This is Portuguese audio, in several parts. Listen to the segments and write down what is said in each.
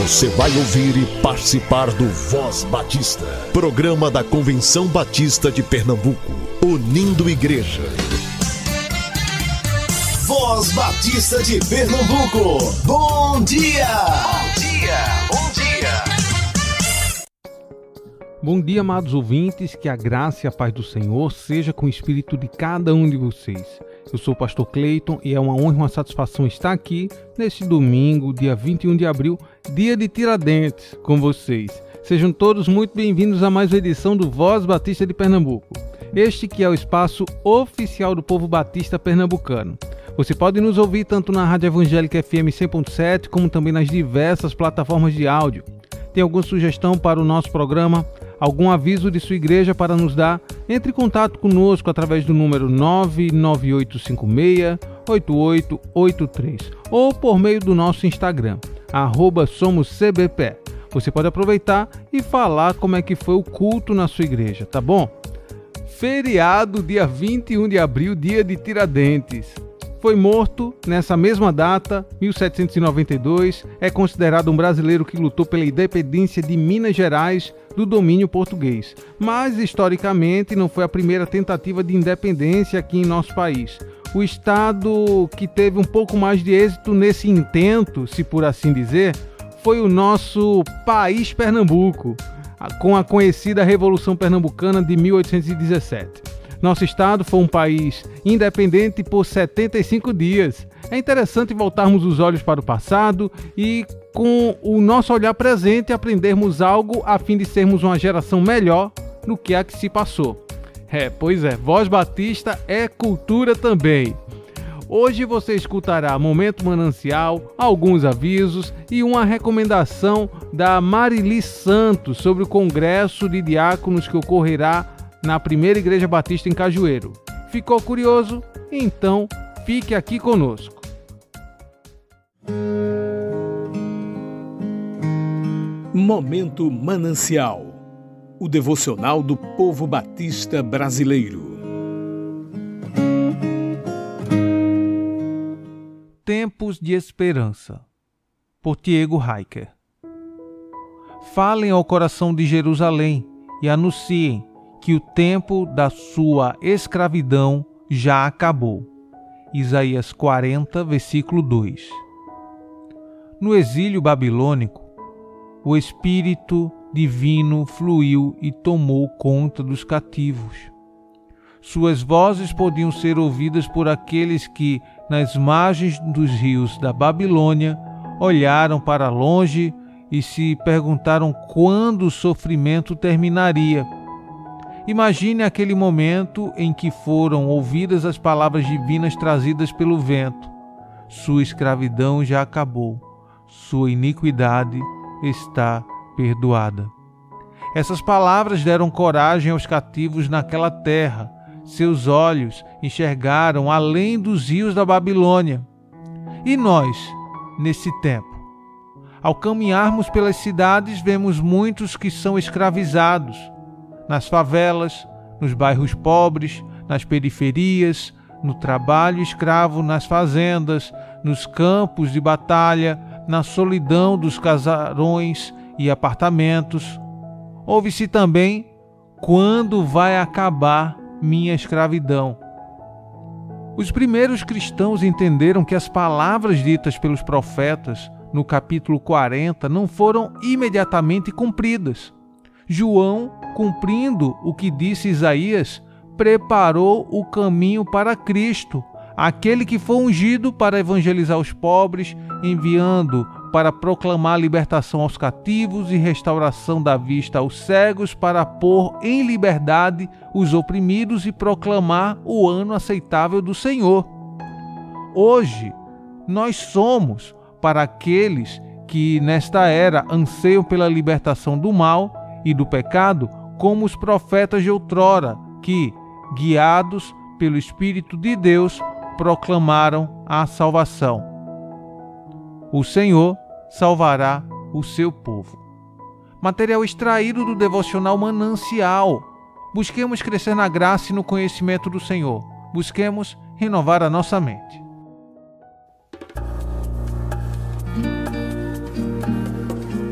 Você vai ouvir e participar do Voz Batista, programa da Convenção Batista de Pernambuco, unindo igreja. Voz Batista de Pernambuco, bom dia! Bom dia, bom dia! Bom dia, amados ouvintes, que a graça e a paz do Senhor seja com o espírito de cada um de vocês. Eu sou o pastor Cleiton e é uma honra e uma satisfação estar aqui neste domingo, dia 21 de abril, dia de Tiradentes, com vocês. Sejam todos muito bem-vindos a mais uma edição do Voz Batista de Pernambuco. Este que é o espaço oficial do povo batista pernambucano. Você pode nos ouvir tanto na Rádio Evangélica FM 100.7, como também nas diversas plataformas de áudio. Tem alguma sugestão para o nosso programa? Algum aviso de sua igreja para nos dar? Entre em contato conosco através do número 99856-8883 ou por meio do nosso Instagram, @somoscbpe. Você pode aproveitar e falar como é que foi o culto na sua igreja, tá bom? Feriado, dia 21 de abril, dia de Tiradentes. Foi morto nessa mesma data, 1792, é considerado um brasileiro que lutou pela independência de Minas Gerais do domínio português. Mas, historicamente, não foi a primeira tentativa de independência aqui em nosso país. O estado que teve um pouco mais de êxito nesse intento, se por assim dizer, foi o nosso país Pernambuco, com a conhecida Revolução Pernambucana de 1817. Nosso estado foi um país independente por 75 dias. É interessante voltarmos os olhos para o passado e, com o nosso olhar presente, aprendermos algo a fim de sermos uma geração melhor do que a que se passou. Pois é, Voz Batista é cultura também. Hoje você escutará Momento Manancial, alguns avisos e uma recomendação da Marili Santos sobre o Congresso de Diáconos que ocorrerá na Primeira Igreja Batista em Cajueiro. Ficou curioso? Então fique aqui conosco. Momento Manancial, o devocional do povo batista brasileiro. Tempos de Esperança, por Diego Heiker. Falem ao coração de Jerusalém e anunciem que o tempo da sua escravidão já acabou. Isaías 40, versículo 2. No exílio babilônico, o Espírito Divino fluiu e tomou conta dos cativos. Suas vozes podiam ser ouvidas por aqueles que, nas margens dos rios da Babilônia, olharam para longe e se perguntaram quando o sofrimento terminaria. Imagine aquele momento em que foram ouvidas as palavras divinas trazidas pelo vento. Sua escravidão já acabou, sua iniquidade está perdoada. Essas palavras deram coragem aos cativos naquela terra. Seus olhos enxergaram além dos rios da Babilônia. E nós, nesse tempo, ao caminharmos pelas cidades, vemos muitos que são escravizados. Nas favelas, nos bairros pobres, nas periferias, no trabalho escravo nas fazendas, nos campos de batalha, na solidão dos casarões e apartamentos. Ouve-se também: quando vai acabar minha escravidão? Os primeiros cristãos entenderam que as palavras ditas pelos profetas no capítulo 40 não foram imediatamente cumpridas. João, cumprindo o que disse Isaías, preparou o caminho para Cristo, aquele que foi ungido para evangelizar os pobres, enviando para proclamar libertação aos cativos e restauração da vista aos cegos, para pôr em liberdade os oprimidos e proclamar o ano aceitável do Senhor. Hoje, nós somos para aqueles que nesta era anseiam pela libertação do mal e do pecado, como os profetas de outrora, que, guiados pelo Espírito de Deus, proclamaram a salvação. O Senhor salvará o seu povo. Material extraído do devocional Manancial. Busquemos crescer na graça e no conhecimento do Senhor. Busquemos renovar a nossa mente.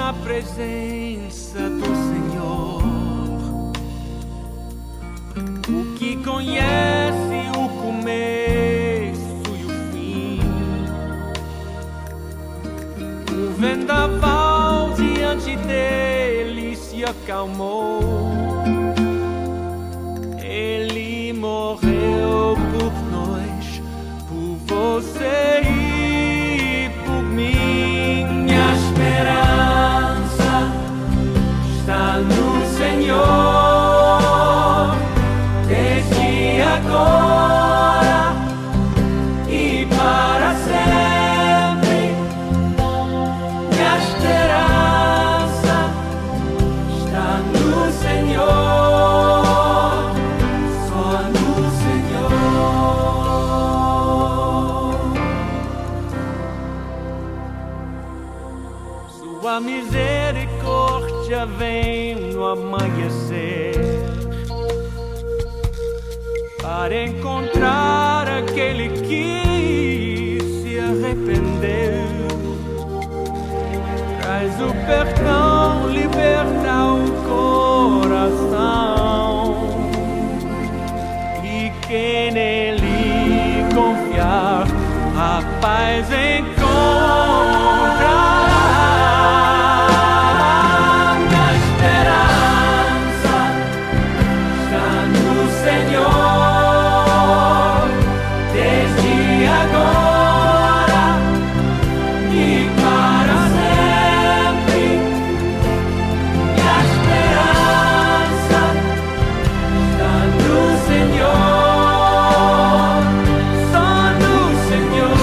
na presença do Senhor, o que conhece o começo e o fim. O vendaval diante dele se acalmou. Ele morreu por nós, por você e por mim. Minha esperança está no Senhor, desde agora e para sempre. Minha esperança está no Senhor, só no Senhor. Sua misericórdia vem no amanhecer para encontrar aquele que se arrependeu. Traz o perdão, liberta o coração, e quem nele confiar, a paz encontrará. Minha esperança está no Senhor, desde agora e para sempre. Minha esperança está no Senhor, só no Senhor.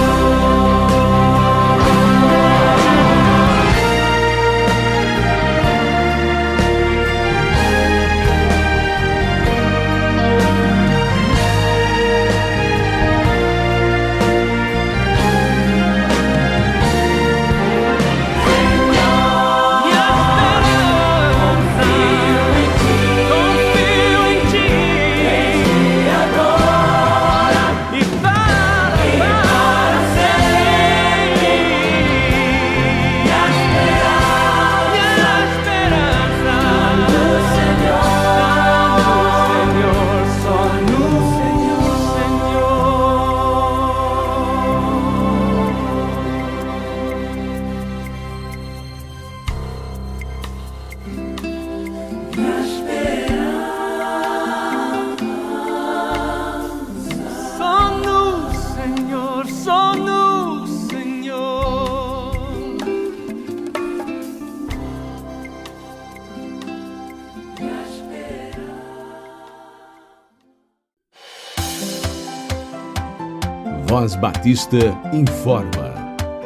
Voz Batista informa.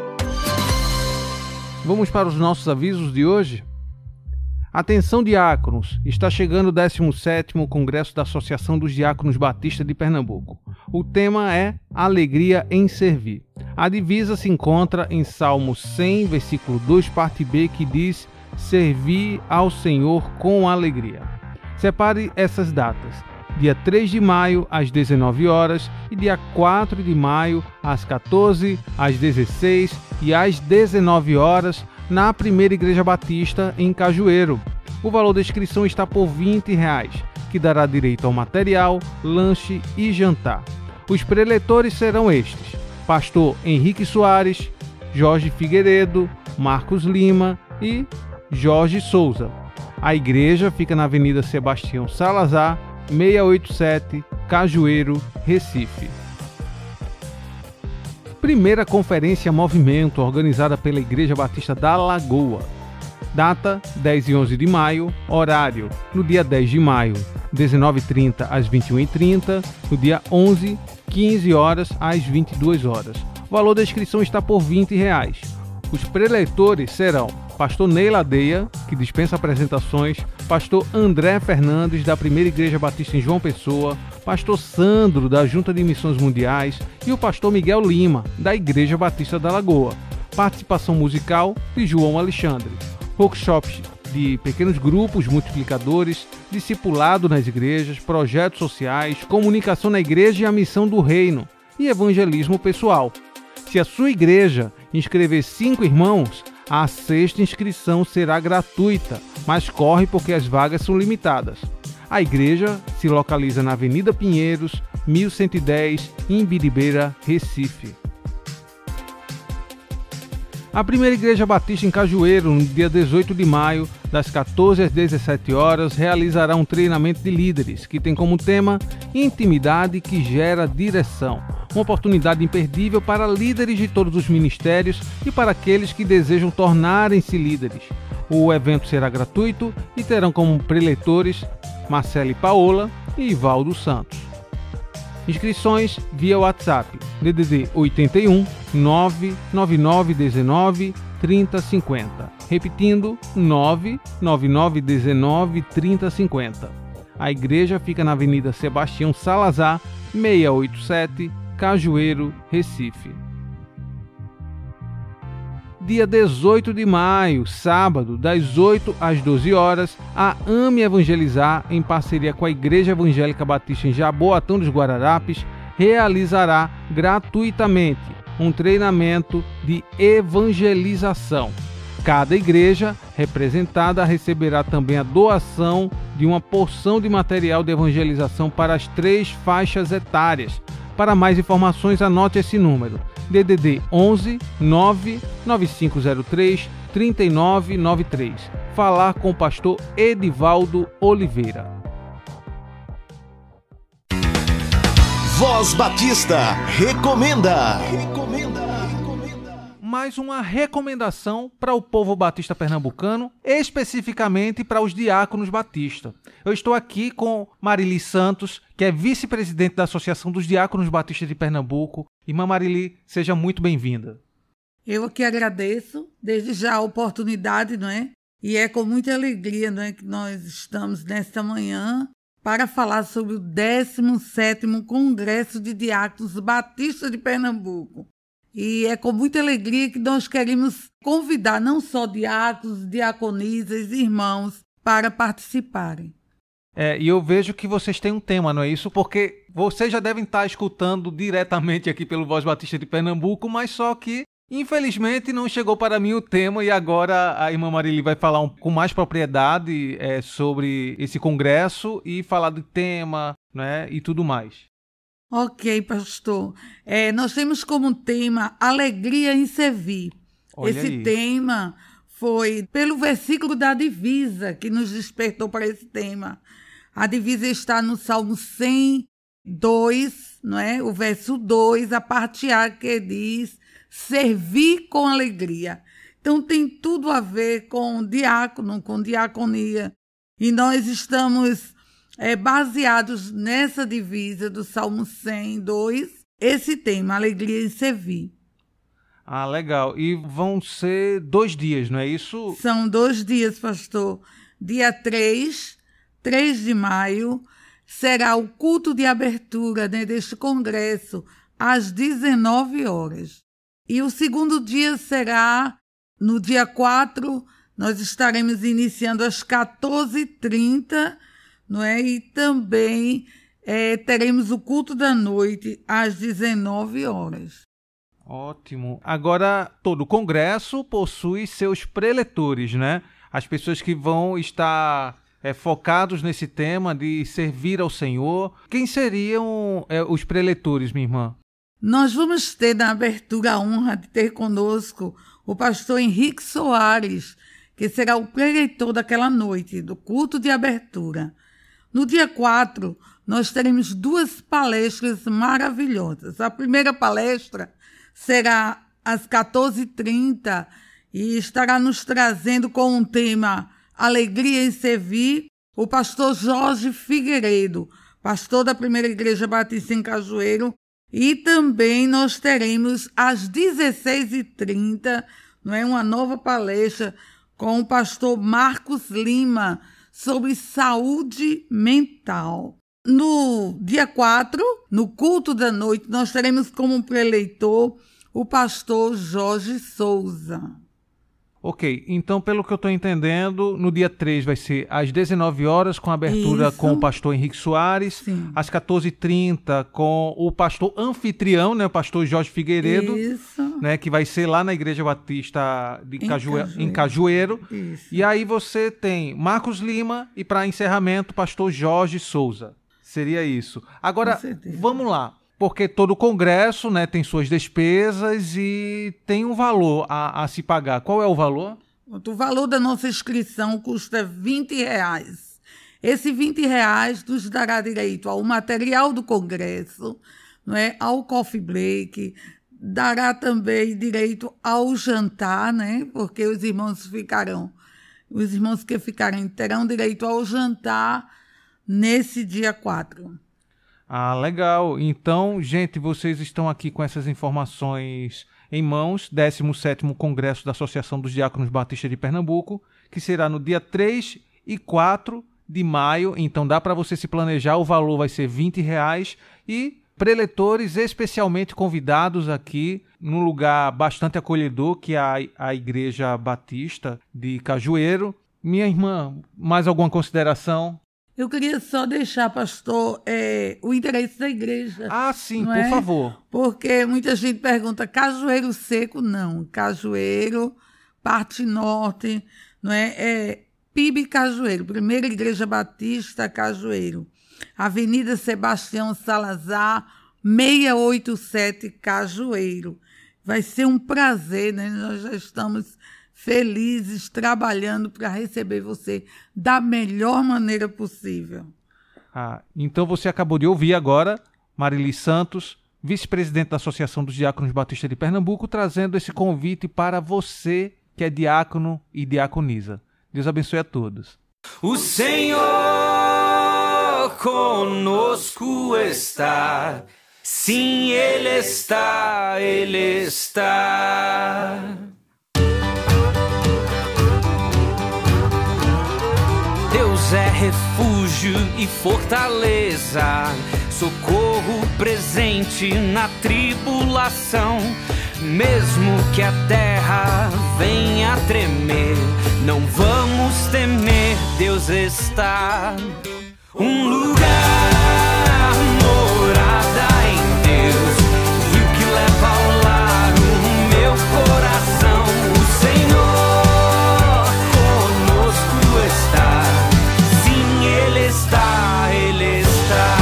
Vamos para os nossos avisos de hoje? Atenção, diáconos! Está chegando o 17º Congresso da Associação dos Diáconos Batista de Pernambuco. O tema é Alegria em Servir. A divisa se encontra em Salmo 100, versículo 2, parte B, que diz: Servir ao Senhor com alegria. Separe essas datas: dia 3 de maio, às 19 horas, e dia 4 de maio, às 14, às 16 e às 19 horas, na Primeira Igreja Batista, em Cajueiro. O valor da inscrição está por R$ 20, que dará direito ao material, lanche e jantar. Os preletores serão estes: Pastor Henrique Soares, Jorge Figueiredo, Marcos Lima e Jorge Souza. A igreja fica na Avenida Sebastião Salazar, 687, Cajueiro, Recife. Primeira Conferência Movimento, organizada pela Igreja Batista da Lagoa. Data: 10 e 11 de maio. Horário: no dia 10 de maio, 19h30 às 21h30. No dia 11, 15 horas às 22 horas. O valor da inscrição está por R$ 20. Os preletores serão Pastor Ney Ladeia, que dispensa apresentações, Pastor André Fernandes, da Primeira Igreja Batista em João Pessoa, Pastor Sandro, da Junta de Missões Mundiais, e o Pastor Miguel Lima, da Igreja Batista da Lagoa. Participação musical de João Alexandre. Workshops de pequenos grupos multiplicadores, discipulado nas igrejas, projetos sociais, comunicação na igreja e a missão do reino, e evangelismo pessoal. Se a sua igreja inscrever 5 irmãos, A sexta inscrição será gratuita, mas corre porque as vagas são limitadas. A igreja se localiza na Avenida Pinheiros, 1110, em Biribeira, Recife. A primeira igreja batista em Cajueiro, no dia 18 de maio, das 14 às 17 horas, realizará um treinamento de líderes, que tem como tema Intimidade que gera direção. Uma oportunidade imperdível para líderes de todos os ministérios e para aqueles que desejam tornarem-se líderes. O evento será gratuito e terão como preletores Marcele Paola e Ivaldo Santos. Inscrições via WhatsApp, DDD 81 99919 3050. Repetindo, 99919 3050. A igreja fica na Avenida Sebastião Salazar, 687, Cajueiro, Recife. Dia 18 de maio, sábado, das 8 às 12 horas, a AME Evangelizar, em parceria com a Igreja Evangélica Batista em Jaboatão dos Guararapes, realizará gratuitamente um treinamento de evangelização. Cada igreja representada receberá também a doação de uma porção de material de evangelização para as 3 faixas etárias. Para mais informações, anote esse número: DDD 11 99503 3993. Falar com o pastor Edivaldo Oliveira. Voz Batista recomenda. Mais uma recomendação para o povo batista pernambucano, especificamente para os diáconos batistas. Eu estou aqui com Marili Santos, que é vice-presidente da Associação dos Diáconos Batistas de Pernambuco. Irmã Marili, seja muito bem-vinda. Eu que agradeço, desde já a oportunidade, não é? E é com muita alegria, não é, que nós estamos nesta manhã para falar sobre o 17º Congresso de Diáconos Batistas de Pernambuco. E é com muita alegria que nós queremos convidar não só diáconos, diaconisas, irmãos, para participarem. E eu vejo que vocês têm um tema, não é isso? Porque vocês já devem estar escutando diretamente aqui pelo Voz Batista de Pernambuco, mas só que, infelizmente, não chegou para mim o tema e agora a irmã Marili vai falar com mais propriedade sobre esse congresso e falar do tema, né, e tudo mais. Ok, pastor. Nós temos como tema Alegria em Servir. Olha esse aí. tema foi pelo versículo da divisa que nos despertou para esse tema. A divisa está no Salmo 102, não é? O verso 2, a parte A, que diz servir com alegria. Então tem tudo a ver com diácono, com diaconia. E nós estamos baseados nessa divisa do Salmo 102, esse tema, alegria em servir. Ah, legal. E vão ser 2 dias, não é isso? São 2 dias, pastor. Dia 3 de maio, será o culto de abertura, né, deste congresso, às 19 horas. E o segundo dia será no dia 4, nós estaremos iniciando às 14h30, não é? E também teremos o culto da noite às 19 horas. Ótimo. Agora, todo o congresso possui seus preletores, né? As pessoas que vão estar focados nesse tema de servir ao Senhor. Quem seriam os preletores, minha irmã? Nós vamos ter na abertura a honra de ter conosco o pastor Henrique Soares, que será o preleitor daquela noite, do culto de abertura. No dia 4, nós teremos 2 palestras maravilhosas. A primeira palestra será às 14h30 e estará nos trazendo com um tema Alegria em Servir, o pastor Jorge Figueiredo, pastor da Primeira Igreja Batista em Cajueiro. E também nós teremos às 16h30, não é, uma nova palestra com o pastor Marcos Lima, sobre saúde mental. No dia 4, no culto da noite, nós teremos como preleitor o pastor Jorge Souza. Ok, então pelo que eu estou entendendo, no dia 3 vai ser às 19 horas com a abertura com o pastor Henrique Soares, Sim. às 14h30 com o pastor anfitrião, né, o pastor Jorge Figueiredo, Isso. né, que vai ser lá na Igreja Batista de em Cajueiro. Isso. E aí você tem Marcos Lima e, para encerramento, pastor Jorge Souza. Seria isso. Agora, vamos lá. Porque todo congresso, né, tem suas despesas e tem um valor a se pagar. Qual é o valor? O valor da nossa inscrição custa R$20. Esse R$20 nos dará direito ao material do congresso, não é? Ao coffee break, dará também direito ao jantar, né? Porque os irmãos que ficarem terão direito ao jantar nesse dia 4. Ah, legal. Então, gente, vocês estão aqui com essas informações em mãos. 17º Congresso da Associação dos Diáconos Batistas de Pernambuco, que será no dia 3 e 4 de maio. Então, dá para você se planejar. O valor vai ser R$20 e preletores especialmente convidados aqui num lugar bastante acolhedor, que é a Igreja Batista de Cajueiro. Minha irmã, mais alguma consideração? Eu queria só deixar, pastor, o endereço da igreja. Ah, sim, por favor. Porque muita gente pergunta, Cajueiro Seco? Não, Cajueiro, parte norte, não é? PIB Cajueiro, Primeira Igreja Batista Cajueiro, Avenida Sebastião Salazar, 687 Cajueiro. Vai ser um prazer, né? Nós já estamos felizes, trabalhando para receber você da melhor maneira possível. Então você acabou de ouvir agora Marili Santos, vice-presidente da Associação dos Diáconos Batistas de Pernambuco, trazendo esse convite para você que é diácono e diaconisa. Deus abençoe a todos. O Senhor conosco está. Sim, Ele está, Ele está. Deus é refúgio e fortaleza, socorro presente na tribulação. Mesmo que a terra venha a tremer, não vamos temer, Deus está. Um lugar, morada em Deus, rio que leva ao lar o meu coração. O Senhor conosco está. Sim, Ele está, Ele está.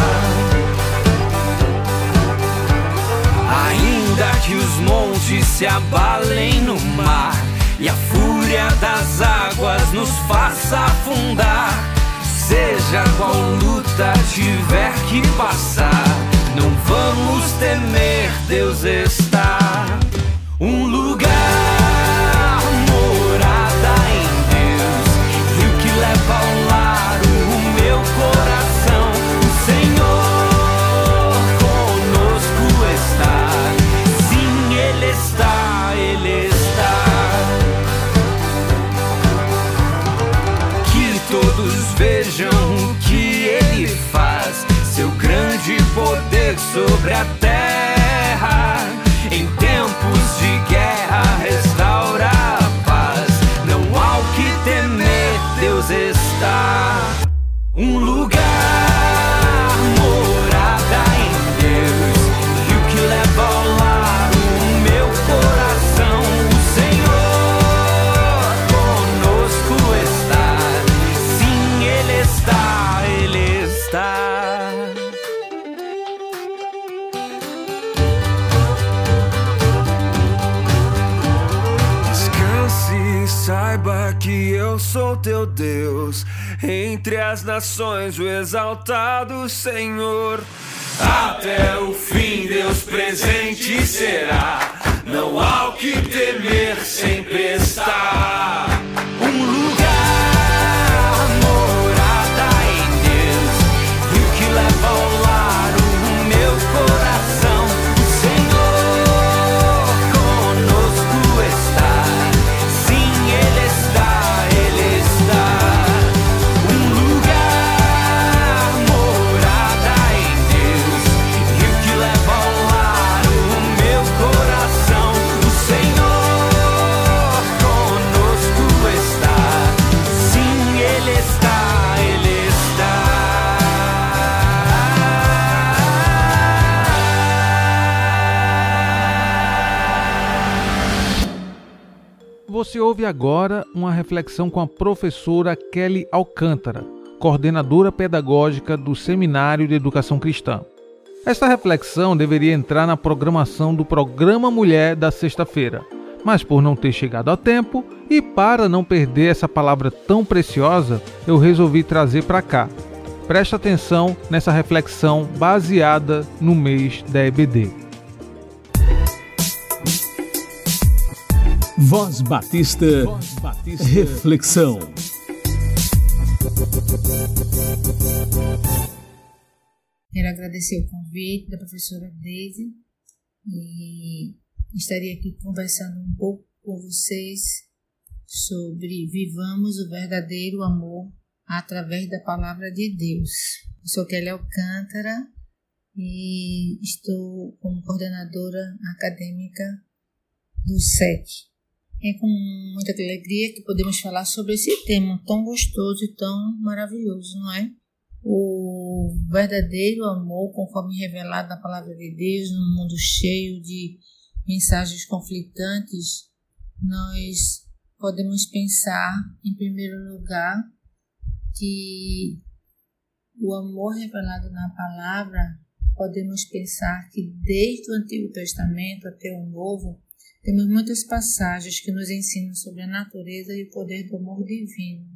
Ainda que os montes se abalem no mar e a fúria das águas nos faça afundar, seja qual luta tiver que passar, não vamos temer, Deus está. Um lugar, morada em Deus, rio que leva ao lar o meu coração. O Senhor conosco está. Sim, Ele está, Ele está. Que todos vejam o que Ele faz, seu grande poder sobre a terra. Em tempos de guerra restaura a paz, não há o que temer, Deus está. Um lugar, morada em Deus, rio que leva ao lar o meu coração. O Senhor conosco está. Sim, Ele está, Ele está. Saiba que eu sou teu Deus, entre as nações o exaltado Senhor. Até o fim Deus presente será, não há o que temer, sempre está. Um lugar, morada em Deus, rio que leva ao lar o meu coração. O Senhor conosco está. Ele está, Ele está. Um lugar, morada em Deus, rio que leva ao lar o meu coração. O Senhor conosco Você ouve agora uma reflexão com a professora Kelly Alcântara, coordenadora pedagógica do Seminário de Educação Cristã. Esta reflexão deveria entrar na programação do Programa Mulher da sexta-feira, mas por não ter chegado a tempo e para não perder essa palavra tão preciosa, eu resolvi trazer para cá. Preste atenção nessa reflexão baseada no mês da EBD. Voz Batista, Reflexão. Quero agradecer o convite da professora Deise e estaria aqui conversando um pouco com vocês sobre vivamos o verdadeiro amor através da palavra de Deus. Eu sou Kelly Alcântara e estou como coordenadora acadêmica do SEC. É com muita alegria que podemos falar sobre esse tema tão gostoso e tão maravilhoso, não é? O verdadeiro amor, conforme revelado na palavra de Deus, num mundo cheio de mensagens conflitantes, nós podemos pensar, em primeiro lugar, que o amor revelado na palavra, podemos pensar que desde o Antigo Testamento até o Novo, temos muitas passagens que nos ensinam sobre a natureza e o poder do amor divino.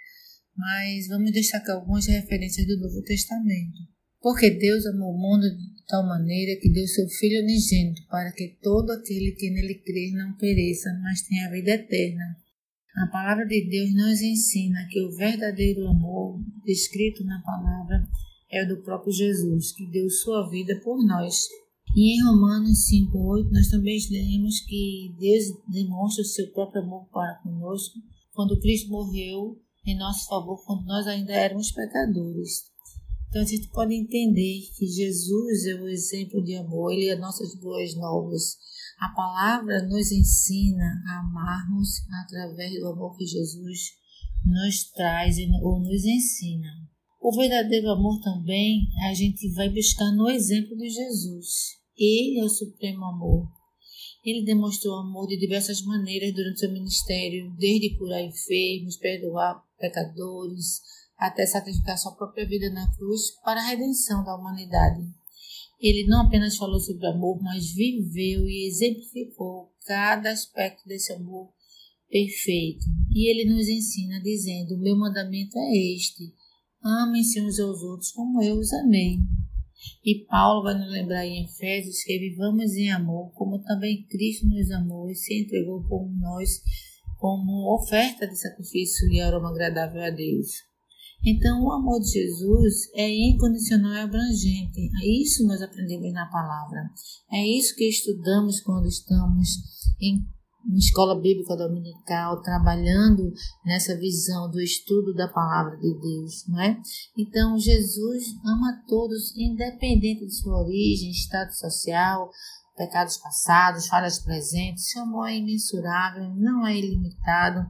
Mas vamos destacar algumas referências do Novo Testamento. Porque Deus amou o mundo de tal maneira que deu seu Filho unigênito para que todo aquele que nele crer não pereça, mas tenha a vida eterna. A palavra de Deus nos ensina que o verdadeiro amor descrito na palavra é o do próprio Jesus, que deu sua vida por nós. E em Romanos 5:8 nós também lemos que Deus demonstra o seu próprio amor para conosco quando Cristo morreu em nosso favor quando nós ainda éramos pecadores. Então a gente pode entender que Jesus é o exemplo de amor, Ele é nossas boas novas. A palavra nos ensina a amarmos através do amor que Jesus nos traz ou nos ensina. O verdadeiro amor também a gente vai buscar no exemplo de Jesus. Ele é o supremo amor. Ele demonstrou amor de diversas maneiras durante seu ministério, desde curar enfermos, perdoar pecadores, até sacrificar sua própria vida na cruz para a redenção da humanidade. Ele não apenas falou sobre amor, mas viveu e exemplificou cada aspecto desse amor perfeito. E ele nos ensina dizendo: o meu mandamento é este, amem-se uns aos outros como eu os amei. E Paulo vai nos lembrar em Efésios que vivamos em amor, como também Cristo nos amou e se entregou por nós como oferta de sacrifício e aroma agradável a Deus. Então, o amor de Jesus é incondicional e abrangente. Isso nós aprendemos na palavra. É isso que estudamos quando estamos em escola bíblica dominical, trabalhando nessa visão do estudo da palavra de Deus, não é? Então, Jesus ama todos, independente de sua origem, estado social, pecados passados, falhas presentes. Seu amor é imensurável, não é ilimitado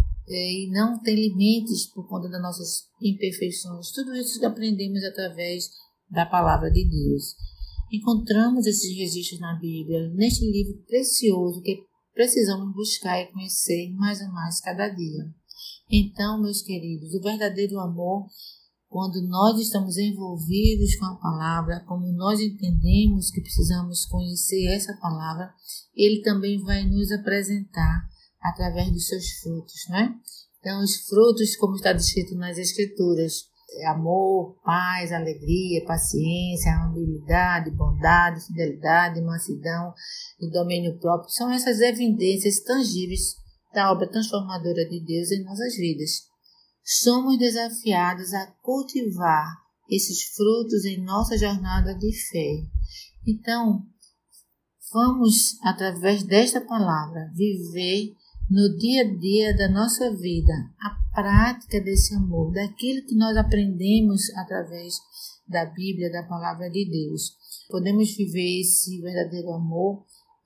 e não tem limites por conta das nossas imperfeições. Tudo isso que aprendemos através da palavra de Deus. Encontramos esses registros na Bíblia, neste livro precioso que precisamos buscar e conhecer mais e mais cada dia. Então, meus queridos, o verdadeiro amor, quando nós estamos envolvidos com a palavra, como nós entendemos que precisamos conhecer essa palavra, ele também vai nos apresentar através dos seus frutos, né? Então, os frutos, como está descrito nas Escrituras, amor, paz, alegria, paciência, amabilidade, bondade, fidelidade, mansidão e domínio próprio, são essas evidências tangíveis da obra transformadora de Deus em nossas vidas. Somos desafiados a cultivar esses frutos em nossa jornada de fé. Então, vamos, através desta palavra, viver no dia a dia da nossa vida a prática desse amor, daquilo que nós aprendemos através da Bíblia, da palavra de Deus. Podemos viver esse verdadeiro amor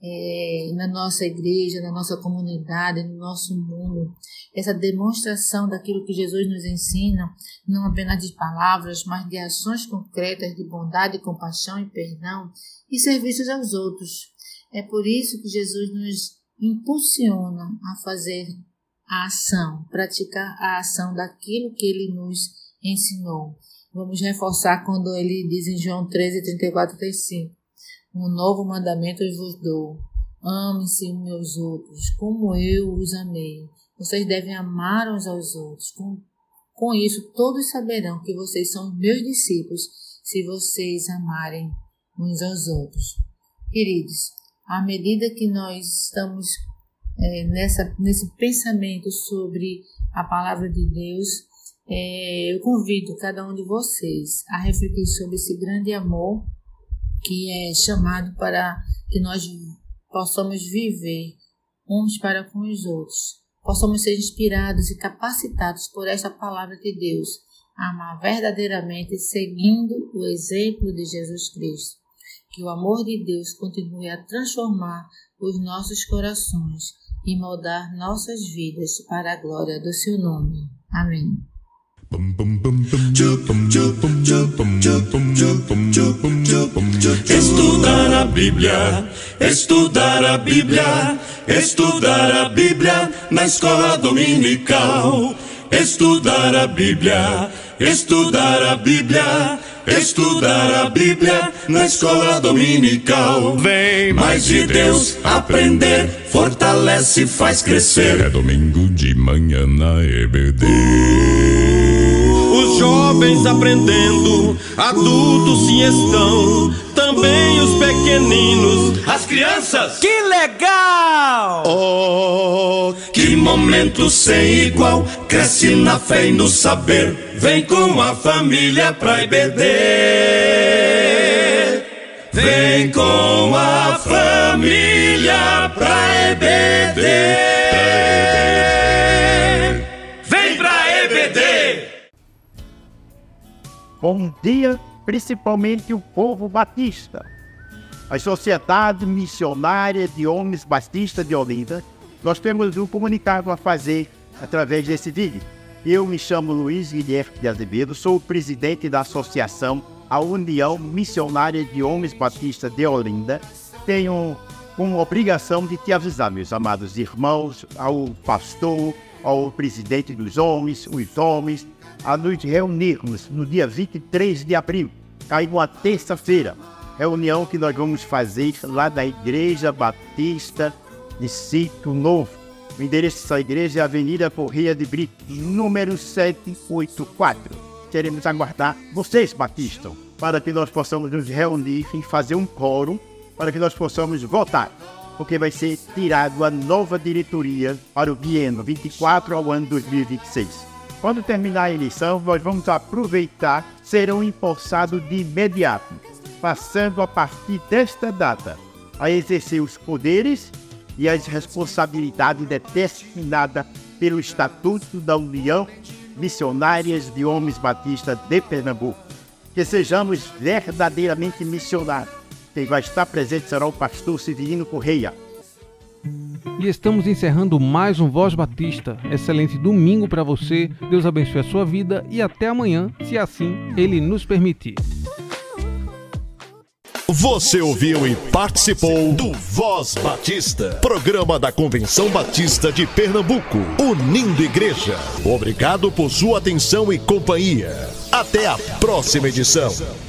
na nossa igreja, na nossa comunidade, no nosso mundo. Essa demonstração daquilo que Jesus nos ensina, não apenas de palavras, mas de ações concretas de bondade, compaixão e perdão e serviços aos outros. É por isso que Jesus nos impulsiona a fazer a ação, praticar a ação daquilo que ele nos ensinou. Vamos reforçar quando ele diz em João 13, 34 e 35. Um novo mandamento eu vos dou. Amem-se uns aos outros, como eu os amei. Vocês devem amar uns aos outros. Com isso, todos saberão que vocês são meus discípulos, se vocês amarem uns aos outros. Queridos, à medida que nós estamos nesse pensamento sobre a palavra de Deus, eu convido cada um de vocês a refletir sobre esse grande amor que é chamado para que nós possamos viver uns para com os outros, possamos ser inspirados e capacitados por esta palavra de Deus, a amar verdadeiramente seguindo o exemplo de Jesus Cristo. Que o amor de Deus continue a transformar os nossos corações e moldar nossas vidas para a glória do seu nome. Amém. Estudar a Bíblia, estudar a Bíblia, estudar a Bíblia na escola dominical. Estudar a Bíblia, estudar a Bíblia, estudar a Bíblia na escola dominical. Vem mais de Deus aprender, fortalece e faz crescer. É domingo de manhã na EBD. Os jovens aprendendo, adultos sim estão, também os pequeninos, as crianças. Que legal! Oh, que momento sem igual, cresce na fé e no saber, vem com a família pra EBD. Vem com a família pra EBD. Vem pra EBD. Bom dia, principalmente o povo batista. A Sociedade Missionária de Homens Batistas de Olinda, nós temos um comunicado a fazer através desse vídeo. Eu me chamo Luiz Guilherme de Azevedo, sou o presidente da Associação a União Missionária de Homens Batistas de Olinda. Tenho uma obrigação de te avisar, meus amados irmãos, ao pastor, ao presidente dos homens, os homens, a nos reunirmos no dia 23 de abril, aí uma terça-feira, reunião que nós vamos fazer lá da Igreja Batista de Sítio Novo. O endereço dessa igreja é a Avenida Correia de Brito, número 784. Queremos aguardar vocês, batistas, para que nós possamos nos reunir e fazer um quórum, para que nós possamos votar, porque vai ser tirado a nova diretoria para o biênio 24 ao ano 2026. Quando terminar a eleição, nós vamos aproveitar, serão empossados de imediato, passando a partir desta data a exercer os poderes e as responsabilidades determinadas pelo Estatuto da União Missionárias de Homens Batistas de Pernambuco. Que sejamos verdadeiramente missionários. Quem vai estar presente será o pastor Severino Correia. E estamos encerrando mais um Voz Batista. Excelente domingo para você. Deus abençoe a sua vida e até amanhã, se assim Ele nos permitir. Você ouviu e participou do Voz Batista, programa da Convenção Batista de Pernambuco, unindo igreja. Obrigado por sua atenção e companhia. Até a próxima edição.